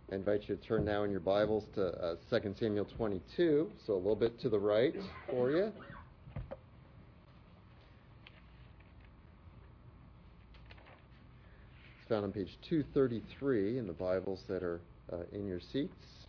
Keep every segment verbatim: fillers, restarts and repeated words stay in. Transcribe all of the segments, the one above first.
I invite you to turn now in your Bibles to uh, Second Samuel twenty-two, so a little bit to the right for you. It's found on page two thirty-three in the Bibles that are uh, in your seats.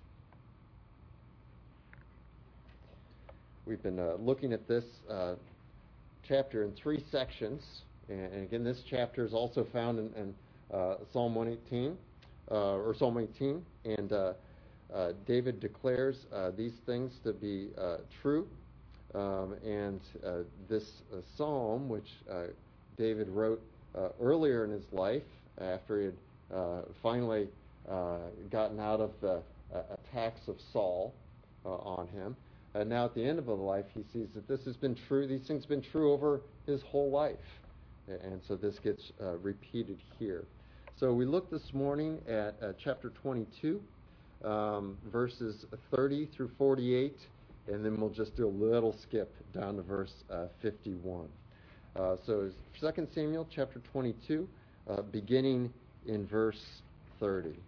We've been uh, looking at this uh, chapter in three sections, and, and again, this chapter is also found in, in uh, Psalm one eighteen. Uh, or Psalm eighteen, and uh, uh, David declares uh, these things to be uh, true. Um, and uh, this uh, psalm, which uh, David wrote uh, earlier in his life, after he had uh, finally uh, gotten out of the uh, attacks of Saul uh, on him, and now at the end of his life, he sees that this has been true. These things have been true over his whole life, and so this gets uh, repeated here. So we looked this morning at uh, chapter twenty-two, um, verses thirty through forty-eight, and then we'll just do a little skip down to verse uh, fifty-one. Uh, so Second Samuel chapter twenty-two, uh, beginning in verse thirty.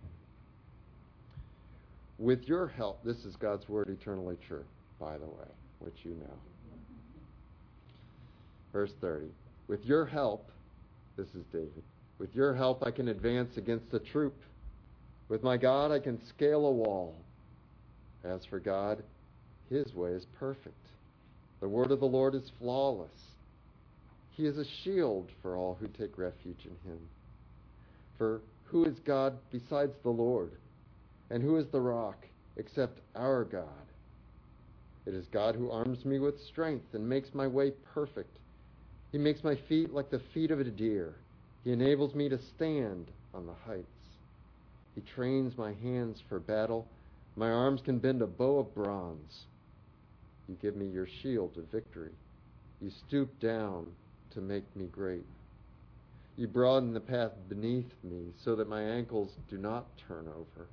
With your help, this is God's word eternally true, by the way, which you know. Verse thirty. With your help, this is David. With your help, I can advance against a troop. With my God, I can scale a wall. As for God, his way is perfect. The word of the Lord is flawless. He is a shield for all who take refuge in him. For who is God besides the Lord? And who is the rock except our God? It is God who arms me with strength and makes my way perfect. He makes my feet like the feet of a deer. He enables me to stand on the heights. He trains my hands for battle. My arms can bend a bow of bronze. You give me your shield of victory. You stoop down to make me great. You broaden the path beneath me so that my ankles do not turn over.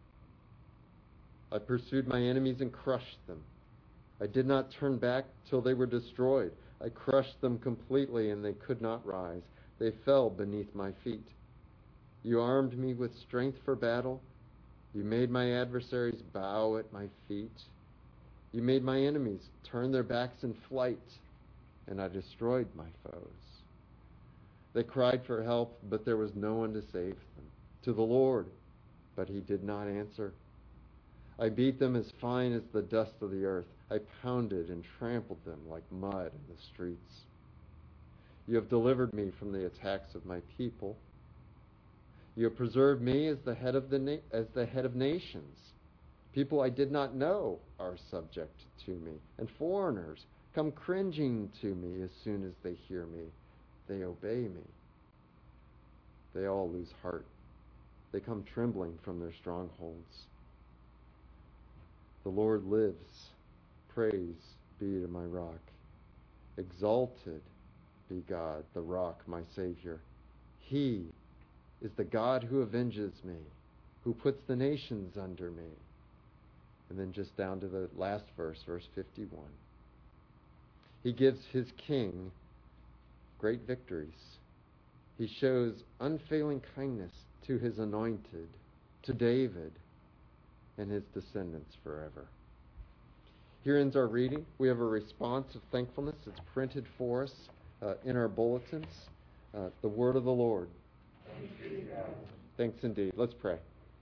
I pursued my enemies and crushed them. I did not turn back till they were destroyed. I crushed them completely and they could not rise. They fell beneath my feet. You armed me with strength for battle. You made my adversaries bow at my feet. You made my enemies turn their backs in flight, and I destroyed my foes. They cried for help, but there was no one to save them. To the Lord, but he did not answer. I beat them as fine as the dust of the earth. I pounded and trampled them like mud in the streets. You have delivered me from the attacks of my people. You have preserved me as the head of the na- as the head of nations. People I did not know are subject to me, and foreigners come cringing to me as soon as they hear me. They obey me. They all lose heart. They come trembling from their strongholds. The Lord lives. Praise be to my rock. Exalted be God, the rock, my Savior. He is the God who avenges me, who puts the nations under me. And then just down to the last verse, verse fifty-one. He gives his king great victories. He shows unfailing kindness to his anointed, to David and his descendants forever. Here ends our reading. We have a response of thankfulness. It's printed for us uh, in our bulletins. Uh, the word of the Lord. Thanks, Thanks indeed. Let's pray.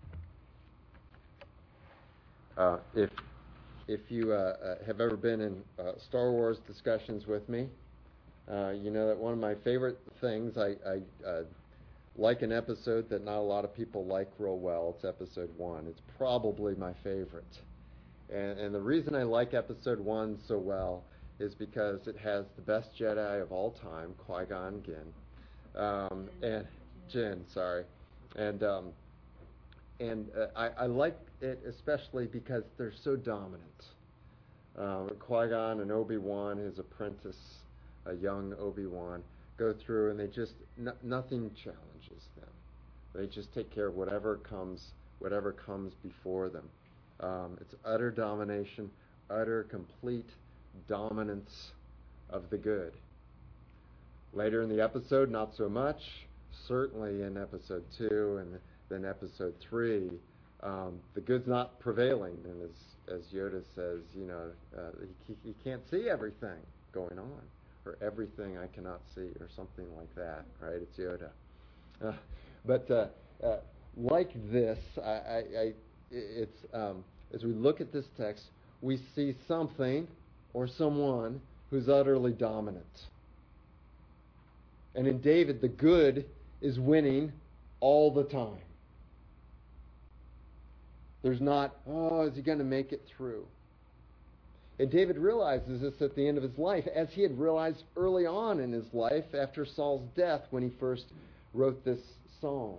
Uh, if if you uh, uh, have ever been in uh, Star Wars discussions with me, uh, you know that one of my favorite things, I, I uh, like an episode that not a lot of people like real well. It's episode one. It's probably my favorite. And, and the reason I like episode one so well is because it has the best Jedi of all time, Qui-Gon Jinn. Um, and Jinn, sorry. And um, and uh, I, I like it especially because they're so dominant. Uh, Qui-Gon and Obi-Wan, his apprentice, a young Obi-Wan, go through and they just, n- nothing challenges them. They just take care of whatever comes, whatever comes before them. Um, it's utter domination, utter complete dominance of the good. Later in the episode, not so much. Certainly in episode two and then episode three, Um, the good's not prevailing, and as as Yoda says, you know, uh, he, he can't see everything going on, or everything I cannot see, or something like that, right? It's Yoda. Uh, but uh, uh, like this, I, I, I it's um, as we look at this text, we see something or someone who's utterly dominant. And in David, the good is winning all the time. There's not, oh, is he going to make it through? And David realizes this at the end of his life, as he had realized early on in his life after Saul's death when he first wrote this psalm.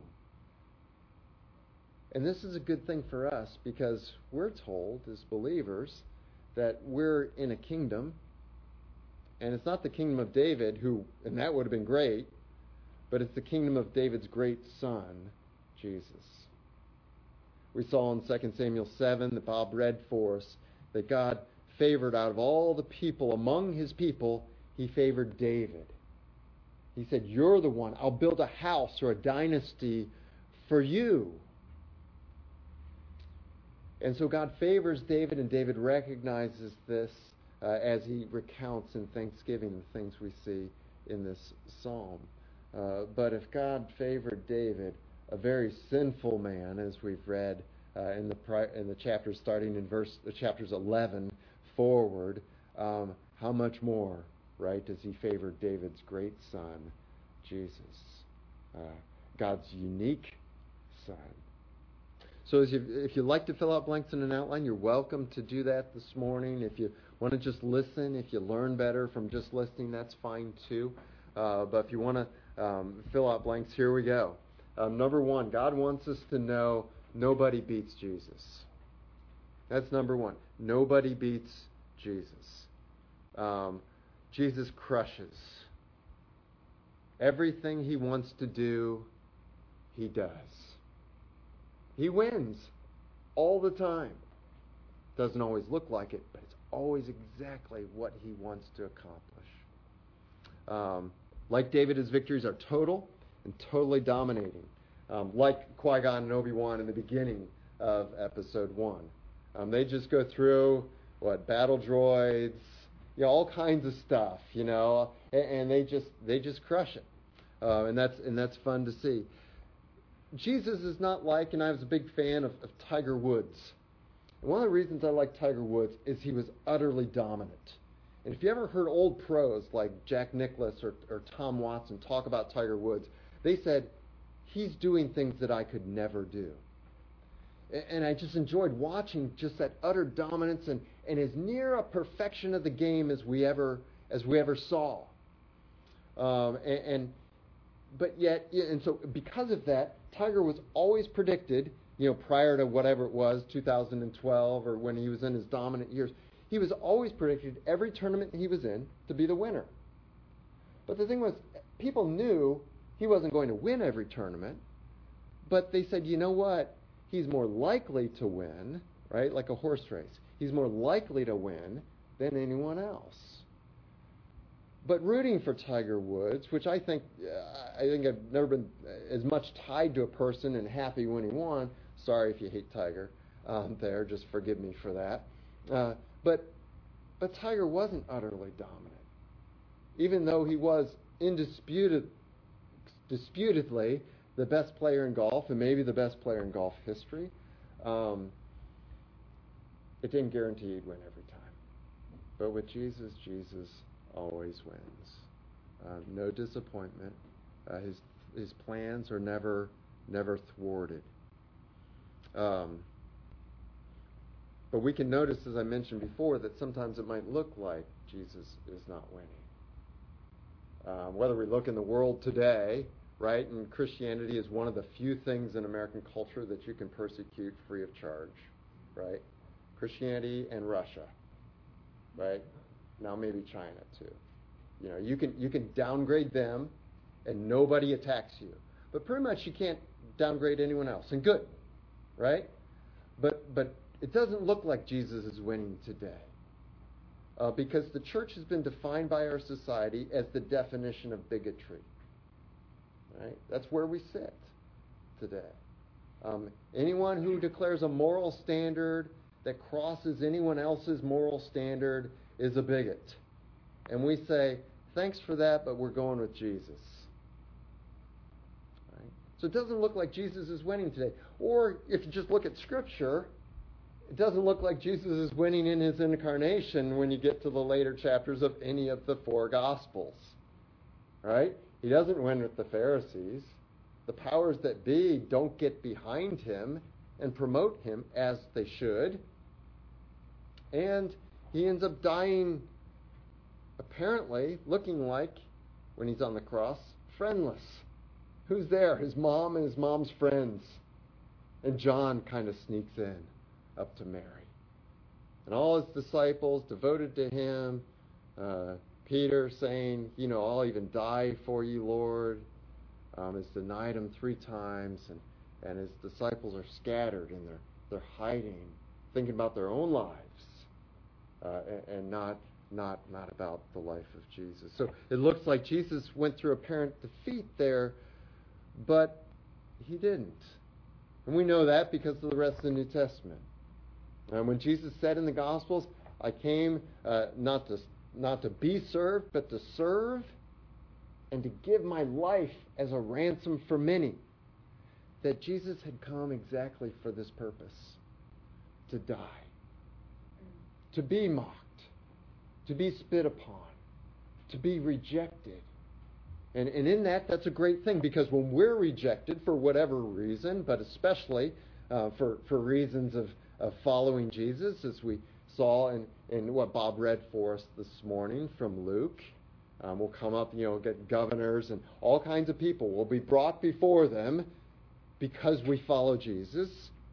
And this is a good thing for us because we're told as believers that we're in a kingdom, and it's not the kingdom of David, who, and that would have been great, but it's the kingdom of David's great son, Jesus. We saw in Second Samuel seven that Bob read for us that God favored out of all the people, among his people, he favored David. He said, you're the one. I'll build a house or a dynasty for you. And so God favors David, and David recognizes this uh, as he recounts in Thanksgiving the things we see in this psalm. Uh, but if God favored David, a very sinful man, as we've read uh, in the pri- in the chapters starting in verse uh, chapters eleven forward, um, how much more, right, does he favor David's great son, Jesus, uh, God's unique son? So as you, if you'd like to fill out blanks in an outline, you're welcome to do that this morning. If you want to just listen, if you learn better from just listening, that's fine too. Uh, but if you want to um, fill out blanks, here we go. Um, number one, God wants us to know nobody beats Jesus. That's number one. Nobody beats Jesus. Um, Jesus crushes. Everything he wants to do, he does. He wins all the time. Doesn't always look like it, but it's always exactly what he wants to accomplish. Um, like David, his victories are total and totally dominating. Um, like Qui-Gon and Obi-Wan in the beginning of episode one. Um, they just go through, what, battle droids, you know, all kinds of stuff, you know, and, and they just they just crush it. Uh, and that's and that's fun to see. Jesus is not like, and I was a big fan of, of Tiger Woods. And one of the reasons I like Tiger Woods is he was utterly dominant. And if you ever heard old pros like Jack Nicklaus or, or Tom Watson talk about Tiger Woods, they said, he's doing things that I could never do. And, and I just enjoyed watching just that utter dominance and, and as near a perfection of the game as we ever as we ever saw. Um, and, and but yet, and so because of that, Tiger was always predicted, you know, prior to whatever it was, two thousand twelve, or when he was in his dominant years, he was always predicted every tournament he was in to be the winner. But the thing was, people knew he wasn't going to win every tournament, but they said, you know what? He's more likely to win, right? Like a horse race. He's more likely to win than anyone else. But rooting for Tiger Woods, which I think uh, I think I've never been as much tied to a person and happy when he won. Sorry if you hate Tiger um, there, just forgive me for that. Uh, but but Tiger wasn't utterly dominant, even though he was indisputed, disputedly the best player in golf and maybe the best player in golf history. Um, it didn't guarantee he'd win every time. But with Jesus, Jesus always wins. Uh, no disappointment. Uh, his his plans are never never thwarted. Um, but we can notice, as I mentioned before, that sometimes it might look like Jesus is not winning. Uh, whether we look in the world today, right, and Christianity is one of the few things in American culture that you can persecute free of charge, right? Christianity and Russia, right? Now maybe China too. You know, you can you can downgrade them and nobody attacks you. But pretty much you can't downgrade anyone else. And good, right? But but it doesn't look like Jesus is winning today. Uh, because the church has been defined by our society as the definition of bigotry. Right? That's where we sit today. Um, anyone who declares a moral standard that crosses anyone else's moral standard is a bigot. And we say, thanks for that, but we're going with Jesus. Right? So it doesn't look like Jesus is winning today. Or if you just look at Scripture, it doesn't look like Jesus is winning in his incarnation when you get to the later chapters of any of the four Gospels. Right? He doesn't win with the Pharisees. The powers that be don't get behind him and promote him as they should. And he ends up dying, apparently, looking like, when he's on the cross, friendless. Who's there? His mom and his mom's friends. And John kind of sneaks in up to Mary. And all his disciples devoted to him. Uh, Peter saying, you know, I'll even die for you, Lord. Um, has denied him three times. And, and his disciples are scattered and they're, they're hiding, thinking about their own lives. Uh, and, and not not not about the life of Jesus. So it looks like Jesus went through apparent defeat there, but he didn't. And we know that because of the rest of the New Testament. And when Jesus said in the Gospels, I came uh, not to not to be served, but to serve and to give my life as a ransom for many, that Jesus had come exactly for this purpose, to die. To be mocked, to be spit upon, to be rejected. And, and in that, that's a great thing, because when we're rejected for whatever reason, but especially uh, for, for reasons of, of following Jesus, as we saw in, in what Bob read for us this morning from Luke, um, we'll come up, you know, get governors and all kinds of people will be brought before them because we follow Jesus.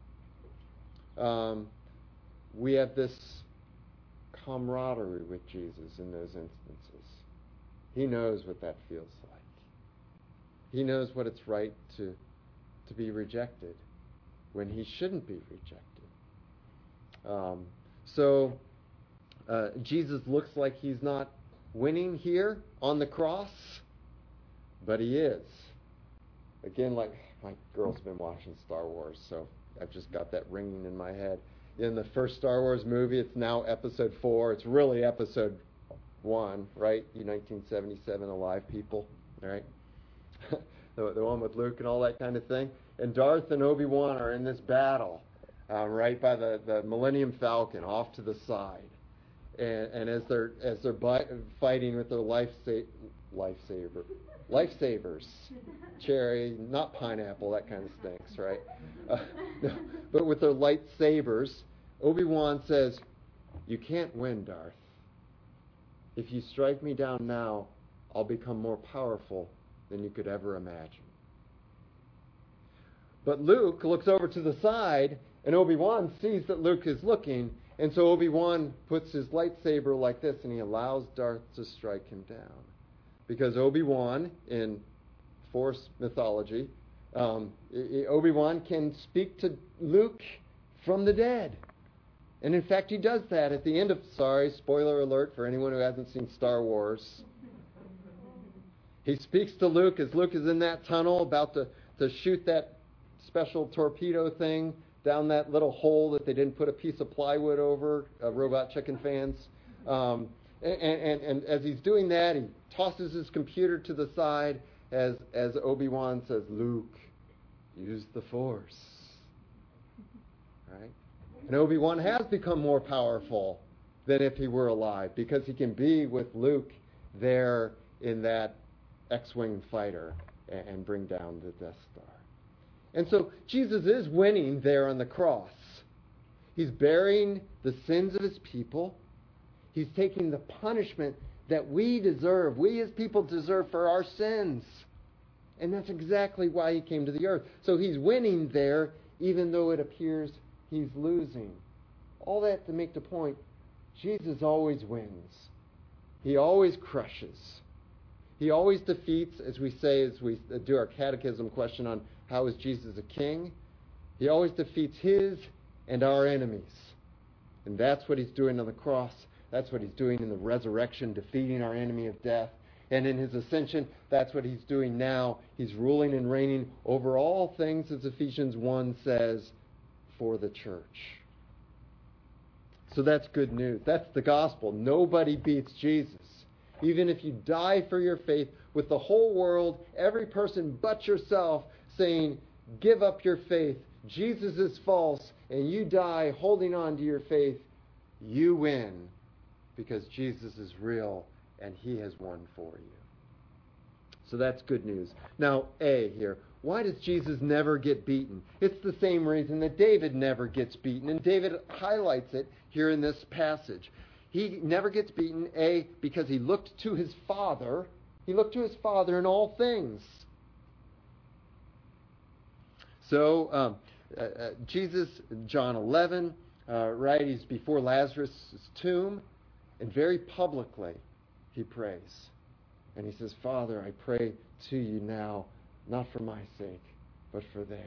Um, we have this camaraderie with Jesus in those instances. He knows what that feels like. He knows what it's right to, to be rejected when he shouldn't be rejected. Um, so uh, Jesus looks like he's not winning here on the cross, but he is. Again, like my girl's been watching Star Wars, so I've just got that ringing in my head. In the first Star Wars movie, it's now episode four. It's really episode one, right? You nineteen seventy-seven Alive people, right? the, the one with Luke and all that kind of thing. And Darth and Obi-Wan are in this battle, uh, right by the, the Millennium Falcon, off to the side. And, and as they're as they're bi- fighting with their life sa- lifesaver, lifesavers, cherry, not pineapple, that kind of stinks, right? Uh, no, but with their lightsabers, Obi-Wan says, "You can't win, Darth. If you strike me down now, I'll become more powerful than you could ever imagine." But Luke looks over to the side, and Obi-Wan sees that Luke is looking, and so Obi-Wan puts his lightsaber like this, and he allows Darth to strike him down. Because Obi-Wan, in Force mythology, um, Obi-Wan can speak to Luke from the dead. And in fact, he does that at the end of, sorry, spoiler alert for anyone who hasn't seen Star Wars. He speaks to Luke as Luke is in that tunnel about to, to shoot that special torpedo thing down that little hole that they didn't put a piece of plywood over, uh, Robot Chicken fans. Um, and, and, and as he's doing that, he tosses his computer to the side as, as Obi-Wan says, "Luke, use the Force." Right? And Obi-Wan has become more powerful than if he were alive, because he can be with Luke there in that X-Wing fighter and, and bring down the Death Star. And so Jesus is winning there on the cross. He's bearing the sins of his people. He's taking the punishment that we deserve, we as people deserve for our sins. And that's exactly why he came to the earth. So he's winning there, even though it appears he's losing. All that to make the point, Jesus always wins. He always crushes. He always defeats, as we say, as we do our catechism question on how is Jesus a king, he always defeats his and our enemies. And that's what he's doing on the cross. That's what he's doing in the resurrection, defeating our enemy of death. And in his ascension, that's what he's doing now. He's ruling and reigning over all things, as Ephesians one says, for the church. So that's good news. That's the gospel. Nobody beats Jesus. Even if you die for your faith with the whole world, every person but yourself saying, give up your faith, Jesus is false, and you die holding on to your faith, you win because Jesus is real and he has won for you. So that's good news. Now, A here. Why does Jesus never get beaten? It's the same reason that David never gets beaten, and David highlights it here in this passage. He never gets beaten, A, because he looked to his Father. He looked to his Father in all things. So, um, uh, uh, Jesus, John eleven, uh, right, he's before Lazarus' tomb, and very publicly he prays. And he says, Father, I pray to you now, not for my sake, but for theirs.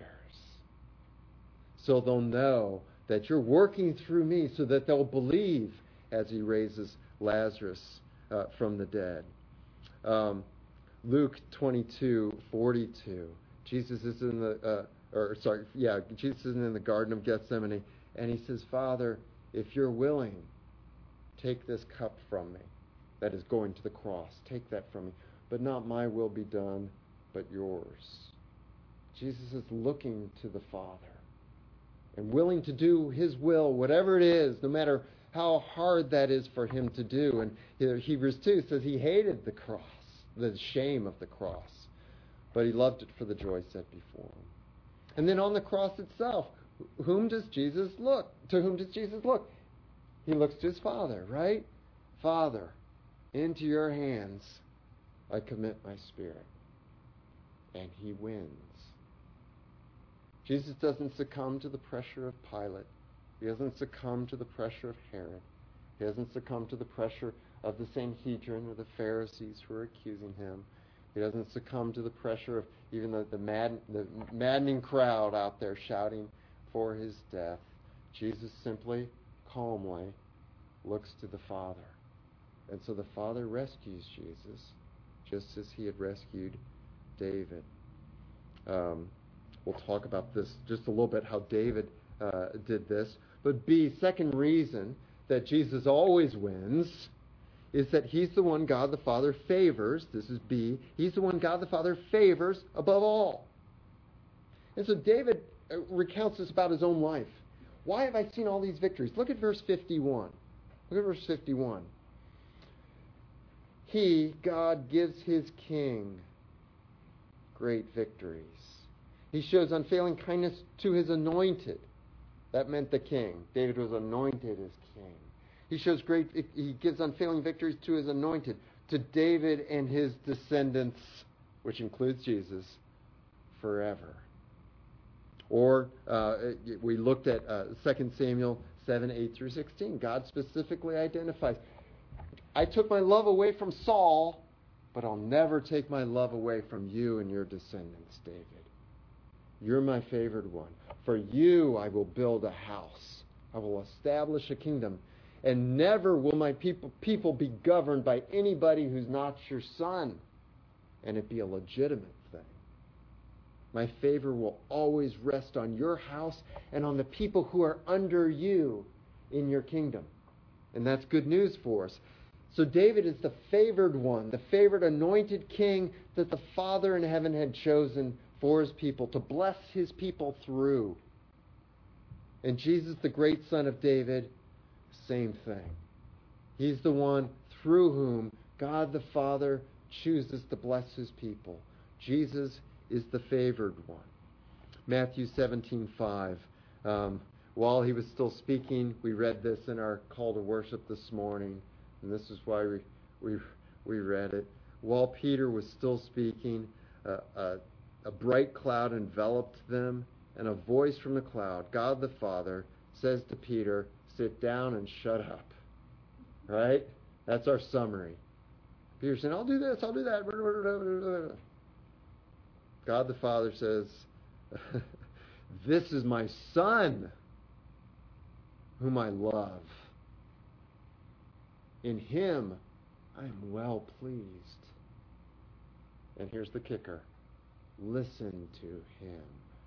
So they'll know that you're working through me so that they'll believe as he raises Lazarus uh, from the dead. Um, Luke twenty-two forty-two. Jesus is in the, uh, or sorry, yeah, Jesus is in the Garden of Gethsemane, and he says, Father, if you're willing, take this cup from me. That is going to the cross. Take that from me. But not my will be done, but yours. Jesus is looking to the Father and willing to do his will, whatever it is, no matter how hard that is for him to do. And Hebrews two says he hated the cross, the shame of the cross, but he loved it for the joy set before him. And then on the cross itself, whom does Jesus look? To whom does Jesus look? He looks to his Father, right? Father, into your hands I commit my spirit. And he wins. Jesus doesn't succumb to the pressure of Pilate. He doesn't succumb to the pressure of Herod. He doesn't succumb to the pressure of the Sanhedrin or the Pharisees who are accusing him. He doesn't succumb to the pressure of even the, the, mad, the maddening crowd out there shouting for his death. Jesus simply, calmly looks to the Father. And so the Father rescues Jesus, just as he had rescued David. Um, we'll talk about this just a little bit, how David uh, did this. But B, second reason that Jesus always wins is that he's the one God the Father favors. This is B. He's the one God the Father favors above all. And so David recounts this about his own life. Why have I seen all these victories? Look at verse fifty-one. Look at verse fifty-one. He, God, gives his king great victories. He shows unfailing kindness to his anointed. That meant the king. David was anointed as king. He shows great, he gives unfailing victories to his anointed, to David and his descendants, which includes Jesus, forever. Or uh, we looked at uh, Second Samuel seven, eight through sixteen. God specifically identifies, I took my love away from Saul, but I'll never take my love away from you and your descendants, David. You're my favored one. For you I will build a house. I will establish a kingdom. And never will my people, people be governed by anybody who's not your son. And it be a legitimate thing. My favor will always rest on your house and on the people who are under you in your kingdom. And that's good news for us. So David is the favored one, the favored anointed king that the Father in heaven had chosen for his people, to bless his people through. And Jesus, the great son of David, same thing. He's the one through whom God the Father chooses to bless his people. Jesus is the favored one. Matthew seventeen five. Um, while he was still speaking, we read this in our call to worship this morning. And this is why we we we read it. While Peter was still speaking, uh, uh, a bright cloud enveloped them, and a voice from the cloud, God the Father, says to Peter, sit down and shut up. Right? That's our summary. Peter's saying, I'll do this, I'll do that. God the Father says, this is my Son, whom I love. In him I am well pleased. And here's the kicker. Listen to him.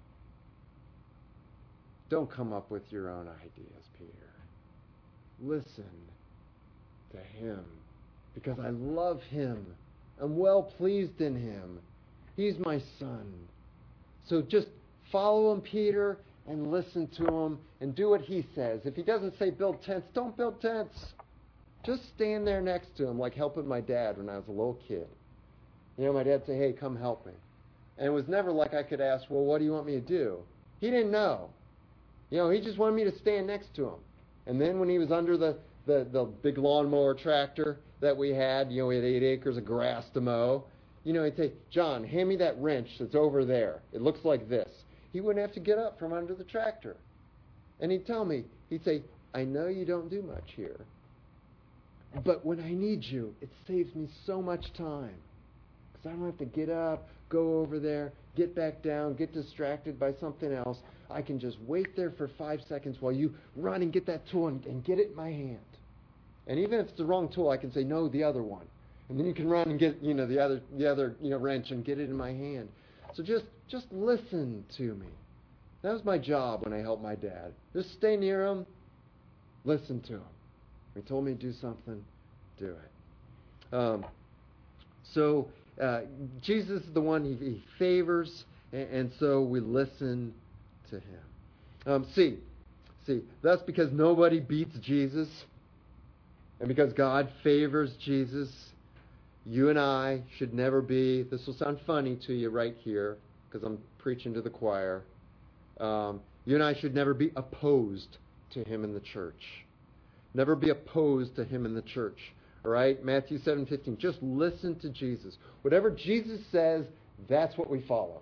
Don't come up with your own ideas, Peter. Listen to him, because I love him. I'm well pleased in him. He's my son. So just follow him, Peter, and listen to him and do what he says. If he doesn't say build tents, don't build tents. Just stand there next to him, like helping my dad when I was a little kid. You know, my dad would say, hey, come help me. And it was never like I could ask, well, what do you want me to do? He didn't know. You know, he just wanted me to stand next to him. And then when he was under the, the, the big lawnmower tractor that we had, you know, we had eight acres of grass to mow, you know, he'd say, John, hand me that wrench that's over there. It looks like this. He wouldn't have to get up from under the tractor. And he'd tell me, he'd say, I know you don't do much here, but when I need you, it saves me so much time. Because I don't have to get up, go over there, get back down, get distracted by something else. I can just wait there for five seconds while you run and get that tool and, and get it in my hand. And even if it's the wrong tool, I can say, no, the other one. And then you can run and get, you know, the other, the other, you know, wrench and get it in my hand. So just, just listen to me. That was my job when I helped my dad. Just stay near him, listen to him. He told me to do something, do it. Um, so uh, Jesus is the one he, he favors, and, and so we listen to him. Um, see, see, that's because nobody beats Jesus, and because God favors Jesus. You and I should never be, this will sound funny to you right here, because I'm preaching to the choir. Um, you and I should never be opposed to him in the church. Never be opposed to him in the church. All right? Matthew seven fifteen. Just listen to Jesus. Whatever Jesus says, that's what we follow.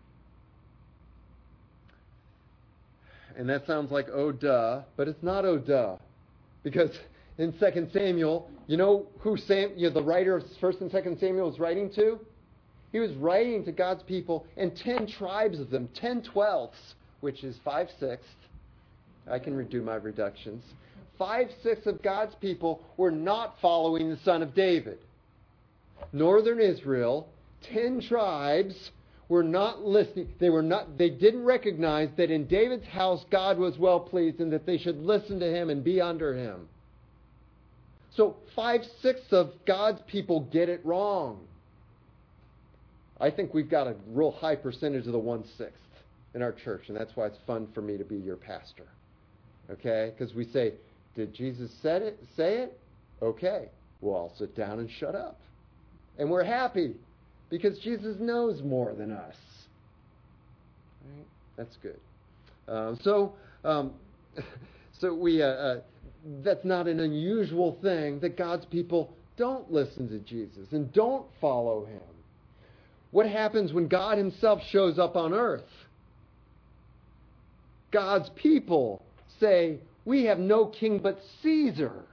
And that sounds like oh duh, but it's not oh duh. Because in Second Samuel, you know who Sam, you know, the writer of First and Second Samuel was writing to? He was writing to God's people, and ten tribes of them, ten twelfths, which is five-sixths. I can redo my reductions. Five-sixths of God's people were not following the Son of David. Northern Israel, ten tribes, were not listening. They were not. They didn't recognize that in David's house God was well pleased and that they should listen to him and be under him. So five-sixths of God's people get it wrong. I think we've got a real high percentage of the one-sixth in our church, and that's why it's fun for me to be your pastor. Okay? Because we say, did Jesus said it, say it? Okay. We'll all sit down and shut up. And we're happy because Jesus knows more than us. Right? That's good. Um, so, um, so we... Uh, uh, That's not an unusual thing that God's people don't listen to Jesus and don't follow him. What happens when God himself shows up on earth? God's people say, we have no king but Caesar.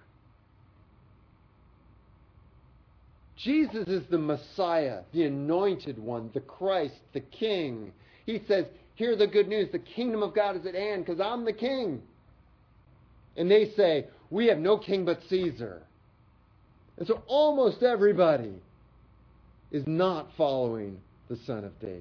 Jesus is the Messiah, the anointed one, the Christ, the King. He says, hear the good news, the kingdom of God is at hand because I'm the king. And they say, we have no king but Caesar. And so almost everybody is not following the Son of David.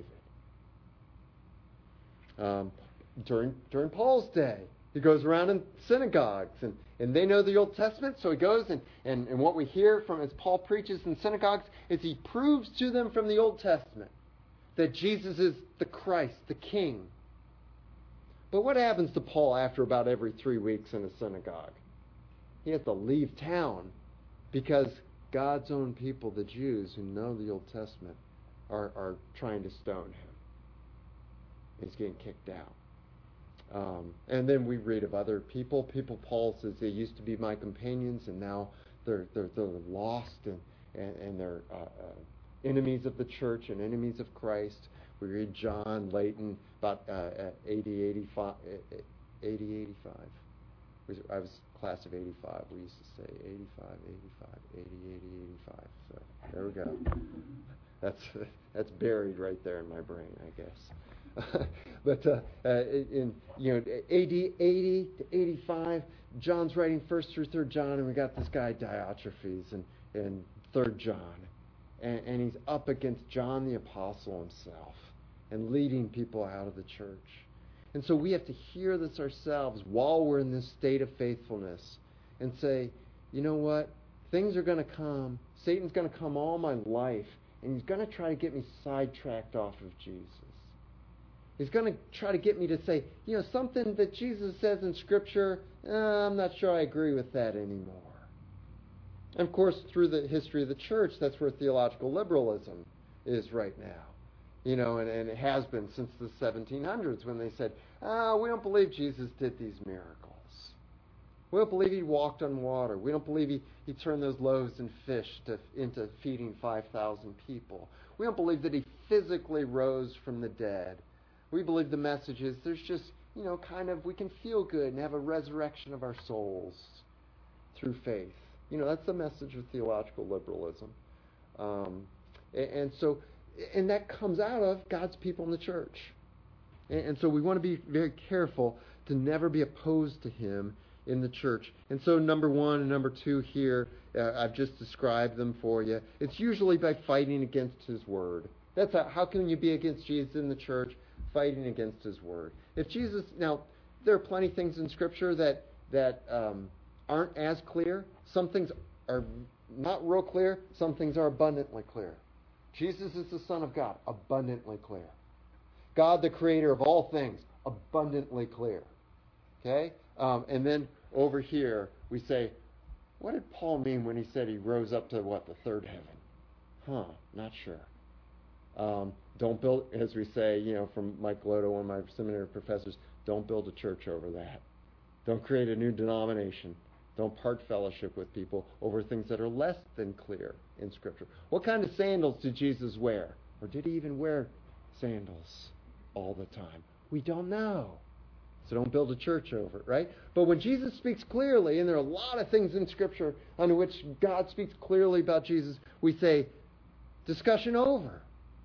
Um, during, during Paul's day, he goes around in synagogues, and, and they know the Old Testament, so he goes, and, and, and what we hear from as Paul preaches in synagogues is he proves to them from the Old Testament that Jesus is the Christ, the King. But what happens to Paul after about every three weeks in a synagogue? He has to leave town because God's own people, the Jews who know the Old Testament, are, are trying to stone him. He's getting kicked out. Um, and then we read of other people. People, Paul says, they used to be my companions, and now they're they're, they're lost, and, and, and they're uh, uh, enemies of the church and enemies of Christ. We read John Layton about uh, eighty, eighty-five, eighty, eighty-five. I was class of eighty-five. We used to say eighty-five, eighty-five, eighty, eighty, eighty-five. So there we go. That's that's buried right there in my brain, I guess. but uh, uh, in you know A D eighty to eighty-five, John's writing First through Third John, and we got this guy Diotrephes and and Third John, and, and he's up against John the Apostle himself and leading people out of the church. And so we have to hear this ourselves while we're in this state of faithfulness and say, you know what? Things are going to come. Satan's going to come all my life, and he's going to try to get me sidetracked off of Jesus. He's going to try to get me to say, you know, something that Jesus says in Scripture, eh, I'm not sure I agree with that anymore. And of course, through the history of the church, that's where theological liberalism is right now. You know, and, and it has been since the seventeen hundreds when they said, ah, we don't believe Jesus did these miracles. We don't believe he walked on water. We don't believe he, he turned those loaves and fish to, into feeding five thousand people. We don't believe that he physically rose from the dead. We believe the message is there's just, you know, kind of, we can feel good and have a resurrection of our souls through faith. You know, that's the message of theological liberalism. Um, and, and so, and that comes out of God's people in the church. And, and so we want to be very careful to never be opposed to him in the church. And so number one and number two here, uh, I've just described them for you. It's usually by fighting against his word. That's how, how can you be against Jesus in the church? Fighting against his word. If Jesus, now, there are plenty of things in Scripture that, that um, aren't as clear. Some things are not real clear. Some things are abundantly clear. Jesus is the Son of God, abundantly clear. God, the creator of all things, abundantly clear. Okay? Um, and then over here, we say, what did Paul mean when he said he rose up to, what, the third heaven? Huh, not sure. Um, don't build, as we say, you know, from Mike Loto, one of my seminary professors, don't build a church over that. Don't create a new denomination. Don't part fellowship with people over things that are less than clear in Scripture. What kind of sandals did Jesus wear? Or did he even wear sandals all the time? We don't know. So don't build a church over it, right? But when Jesus speaks clearly, and there are a lot of things in Scripture on which God speaks clearly about Jesus, we say, discussion over.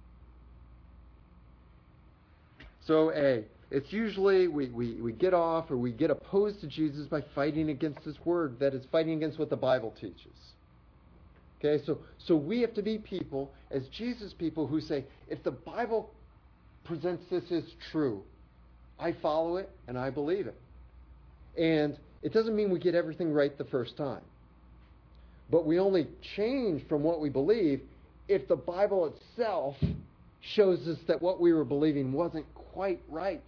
So A, it's usually we, we, we get off or we get opposed to Jesus by fighting against his word. That is, fighting against what the Bible teaches. Okay, so, so we have to be people, as Jesus people, who say, if the Bible presents this as true, I follow it and I believe it. And it doesn't mean we get everything right the first time. But we only change from what we believe if the Bible itself shows us that what we were believing wasn't quite right.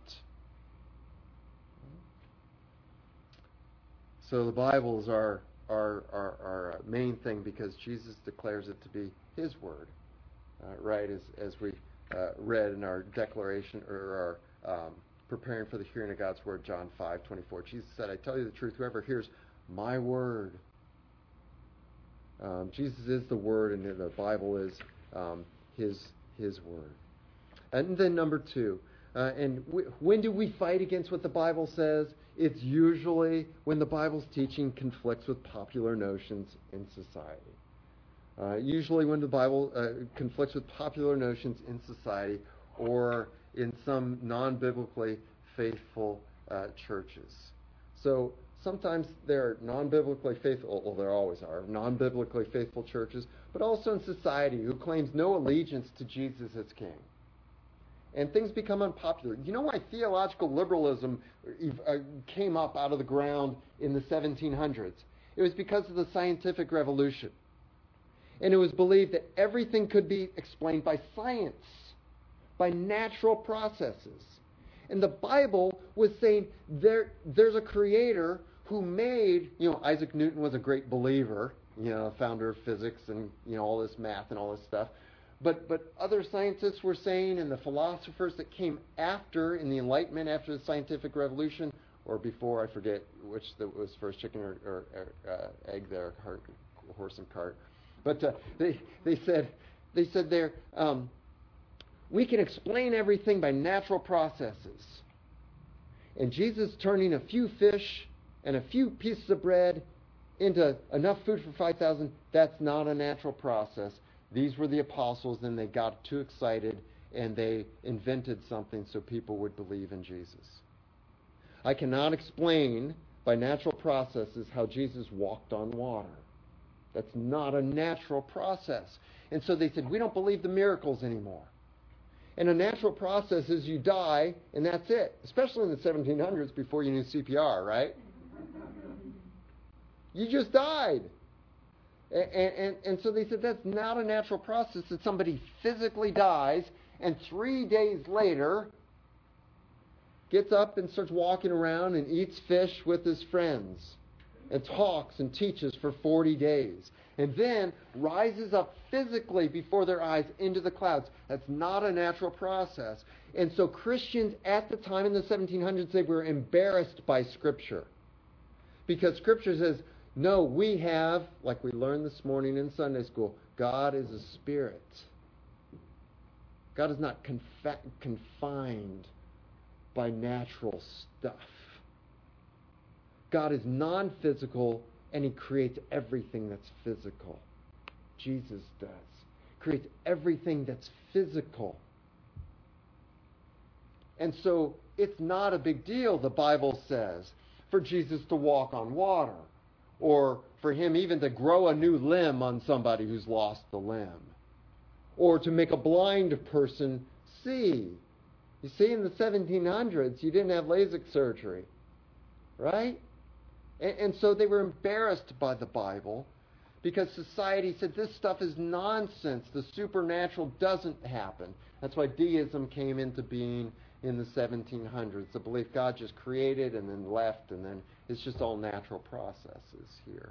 So the Bible is our, our, our, our main thing because Jesus declares it to be his word. Uh, right, as, as we uh, read in our declaration or our um, preparing for the hearing of God's word, John five twenty-four. Jesus said, I tell you the truth, whoever hears my word. Um, Jesus is the word, and the Bible is um, his his word. And then number two, uh, and w- when do we fight against what the Bible says? It's usually when the Bible's teaching conflicts with popular notions in society. Uh, usually when the Bible uh, conflicts with popular notions in society or in some non-biblically faithful uh, churches. So sometimes there are non-biblically faithful, well, there always are, non-biblically faithful churches, but also in society who claims no allegiance to Jesus as king. And things become unpopular. You know why theological liberalism uh, came up out of the ground in the seventeen hundreds? It was because of the scientific revolution. And it was believed that everything could be explained by science, by natural processes. And the Bible was saying there, there's a creator who made, you know, Isaac Newton was a great believer, you know, founder of physics and, you know, all this math and all this stuff. But but other scientists were saying, and the philosophers that came after, in the Enlightenment, after the scientific revolution, or before, I forget which the, was first, chicken or, or, or uh, egg there, heart, horse and cart. But uh, they they said they said there um, we can explain everything by natural processes. And Jesus turning a few fish and a few pieces of bread into enough food for five thousand, that's not a natural process. These were the apostles, and they got too excited, and they invented something so people would believe in Jesus. I cannot explain by natural processes how Jesus walked on water. That's not a natural process. And so they said, we don't believe the miracles anymore. And a natural process is you die, and that's it. Especially in the seventeen hundreds before you knew C P R, right? You just died. And, and, and so they said that's not a natural process, that somebody physically dies, and three days later gets up and starts walking around and eats fish with his friends and talks and teaches for forty days. And then rises up physically before their eyes into the clouds. That's not a natural process. And so Christians at the time in the seventeen hundreds, they were embarrassed by Scripture. Because Scripture says, no, we have, like we learned this morning in Sunday school, God is a spirit. God is not confa- confined by natural stuff. God is non-physical, and he creates everything that's physical. Jesus does. Creates everything that's physical. And so it's not a big deal, the Bible says, for Jesus to walk on water, or for him even to grow a new limb on somebody who's lost the limb, or to make a blind person see. You see, in the seventeen hundreds, you didn't have LASIK surgery, right? And, and so they were embarrassed by the Bible because society said this stuff is nonsense. The supernatural doesn't happen. That's why deism came into being in the seventeen hundreds. The belief God just created and then left, and then it's just all natural processes here.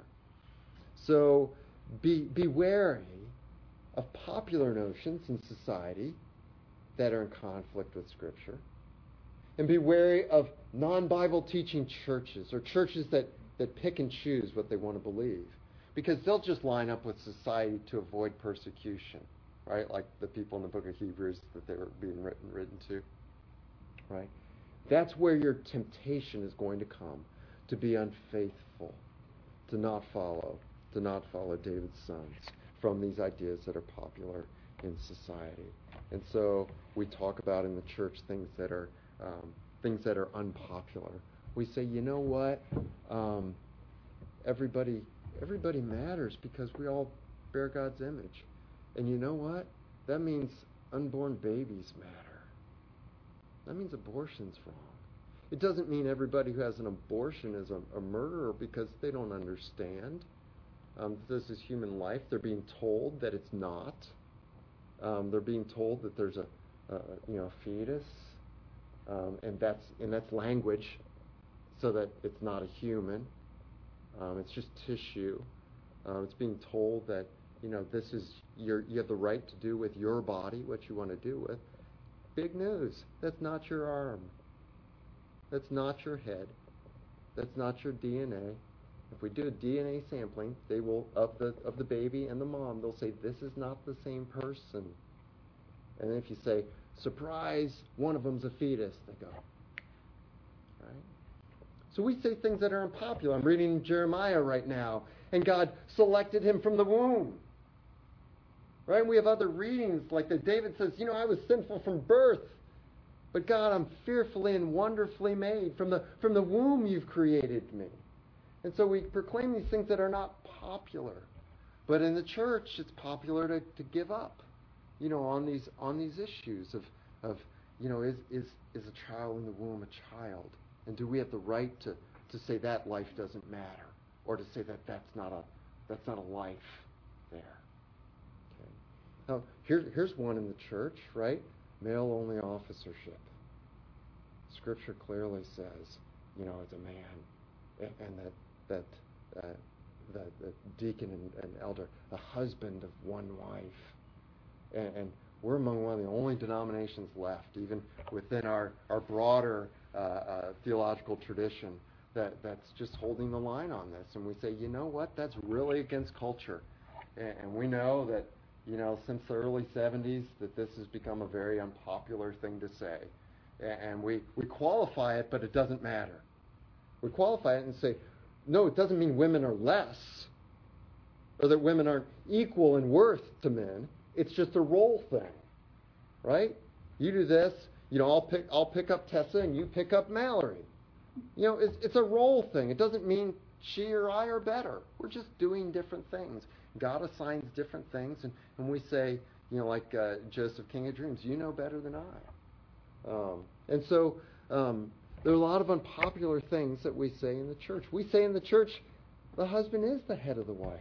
So be, be wary of popular notions in society that are in conflict with Scripture. And be wary of non-Bible teaching churches, or churches that, that pick and choose what they want to believe. Because they'll just line up with society to avoid persecution, right? Like the people in the book of Hebrews that they were being written, written to, right? That's where your temptation is going to come, to be unfaithful, to not follow, to not follow David's sons from these ideas that are popular in society. And so we talk about in the church things that are um, things that are unpopular. We say, you know what? Um, everybody everybody matters because we all bear God's image. And you know what? That means unborn babies matter. That means abortion's wrong. It doesn't mean everybody who has an abortion is a, a murderer because they don't understand. Um, this is human life. They're being told that it's not. Um, they're being told that there's a, a you know fetus, um, and that's and that's language, so that it's not a human. Um, it's just tissue. Uh, it's being told that you know this is your you have the right to do with your body what you want to do with. Big news. That's not your arm. That's not your head. That's not your D N A. If we do a D N A sampling, they will of the of the baby and the mom, they'll say this is not the same person. And then if you say, surprise, one of them's a fetus, they go, right? So we say things that are unpopular. I'm reading Jeremiah right now, and God selected him from the womb. Right? We have other readings like that. David says, you know, I was sinful from birth, but God, I'm fearfully and wonderfully made. From the from the womb you've created me. And so we proclaim these things that are not popular. But in the church, it's popular to, to give up, you know, on these on these issues of, of you know, is, is is a child in the womb a child? And do we have the right to, to say that life doesn't matter? Or to say that that's not a that's not a life there? Okay. Now, here, here's one in the church, right? Male-only officership. Scripture clearly says, you know, as a man, and that that uh, the, the deacon and, and elder, the husband of one wife. And, and we're among one of the only denominations left, even within our, our broader uh, uh, theological tradition, that, that's just holding the line on this. And we say, you know what, that's really against culture. And, and we know that, you know, since the early seventies, that this has become a very unpopular thing to say. And we, we qualify it, but it doesn't matter. We qualify it and say, no, it doesn't mean women are less, or that women aren't equal in worth to men. It's just a role thing, right? You do this, you know, I'll pick I'll pick up Tessa and you pick up Mallory. You know, it's it's a role thing. It doesn't mean she or I are better. We're just doing different things. God assigns different things, and, and we say, you know, like uh, Joseph, King of Dreams, you know better than I. Um, and so um, there are a lot of unpopular things that we say in the church. We say in the church, the husband is the head of the wife.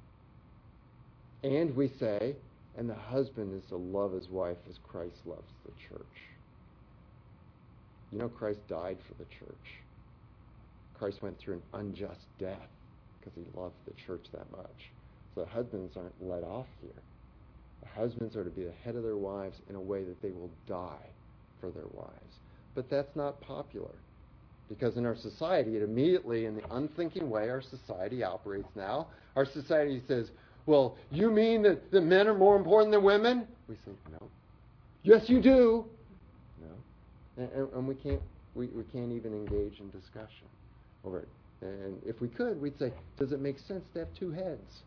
And we say, and the husband is to love his wife as Christ loves the church. You know, Christ died for the church. Christ went through an unjust death because he loved the church that much. So husbands aren't let off here. The husbands are to be the head of their wives in a way that they will die for their wives. But that's not popular, because in our society, it immediately, in the unthinking way our society operates now, our society says, well, you mean that, that men are more important than women? We say, no. Yes, you do. No. And, and, and we can't we, we can't even engage in discussion over it. And if we could, we'd say, does it make sense to have two heads?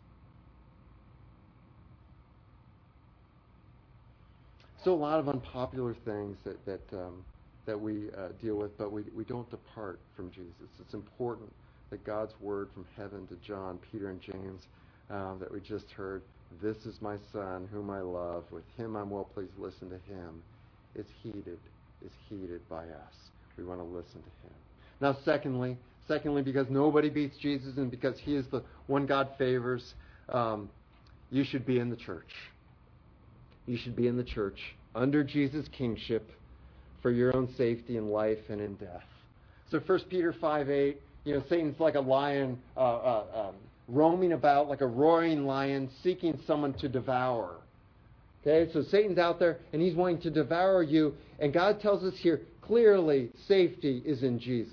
So a lot of unpopular things that that um, that we uh, deal with, but we we don't depart from Jesus. It's important that God's word from heaven to John, Peter, and James um, that we just heard, this is my son whom I love. With him I'm well pleased. Listen to him. Is heeded, is heeded by us. We want to listen to him. Now, secondly, secondly, because nobody beats Jesus and because he is the one God favors, um, you should be in the church. You should be in the church under Jesus' kingship for your own safety in life and in death. So First Peter five eight, you know, Satan's like a lion uh, uh, um, roaming about, like a roaring lion, seeking someone to devour. Okay, so Satan's out there, and he's wanting to devour you. And God tells us here, clearly, safety is in Jesus.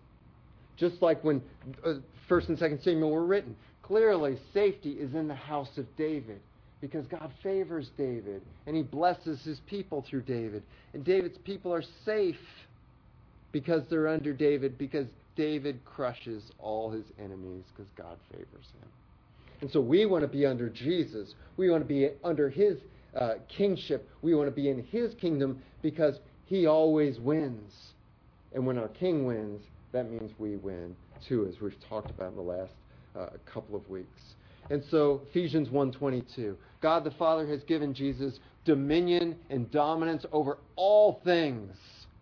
Just like when uh, First and Second Samuel were written, clearly, safety is in the house of David. Because God favors David, and he blesses his people through David. And David's people are safe because they're under David, because David crushes all his enemies because God favors him. And so we want to be under Jesus. We want to be under his uh, kingship. We want to be in his kingdom because he always wins. And when our king wins, that means we win too, as we've talked about in the last uh, couple of weeks. And so Ephesians one twenty-two, God the Father has given Jesus dominion and dominance over all things,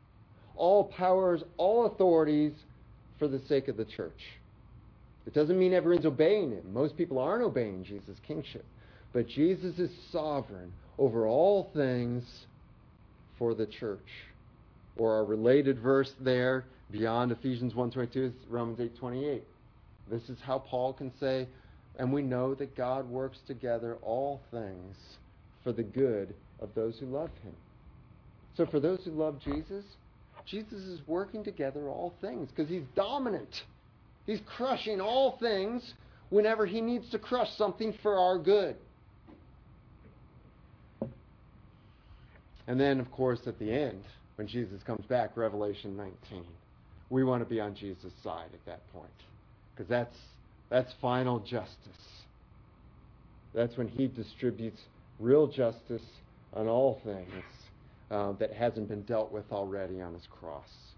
all powers, all authorities for the sake of the church. It doesn't mean everyone's obeying him. Most people aren't obeying Jesus' kingship. But Jesus is sovereign over all things for the church. Or our related verse there beyond Ephesians one twenty-two is Romans eight twenty-eight. This is how Paul can say, and we know that God works together all things for the good of those who love him. So for those who love Jesus, Jesus is working together all things because he's dominant. He's crushing all things whenever he needs to crush something for our good. And then, of course, at the end, when Jesus comes back, Revelation nineteen, we want to be on Jesus' side at that point because that's That's final justice. That's when he distributes real justice on all things uh, that hasn't been dealt with already on his cross.